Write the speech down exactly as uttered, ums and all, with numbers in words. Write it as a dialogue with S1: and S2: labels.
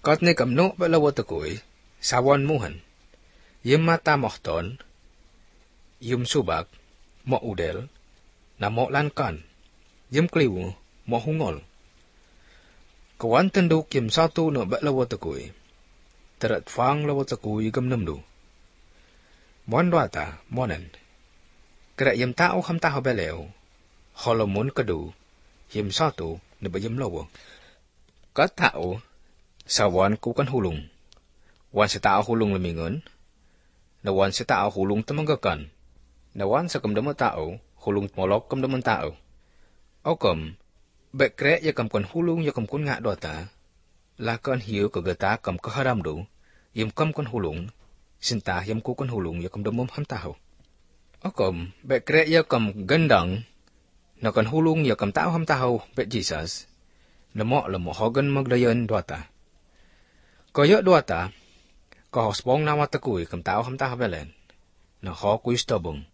S1: Kot ni kam no ba lawa takui, sawan muhan. Yim mata mohton, yim subak, mo udel, na mo lankan. Yim kliwu, mo hungol. Kawan tenduk yim satu no ba lawa takui. Terat fang lawa takui gam namdu. Mon dwata, monen. Kera yim tau ham tahu beleu. Holomun kadu, yim satu na ba yim lawa. Kat tau, sawan ku kan hulung. Wan sa tao hulung lamingon, na wan sa tao hulung tamanggakan, na wan sa kamdama tao hulung molok kamdaman tao. O kam, bekre ya kam kon hulung ya kam kon nga dota, lakan hiu kagata kam kaharamdu, yam kam kon hulung, sinta yam ku kon hulung ya kamdamam ham tao. O kam, bekre ya kam gandang, na kan hulung ya kam tao ham tao bet Jesus, na mo la mo hogan magdayan dota. Kaya dota, kahos bong na watakui kam tao ham tao belen, na ho kuis tabong.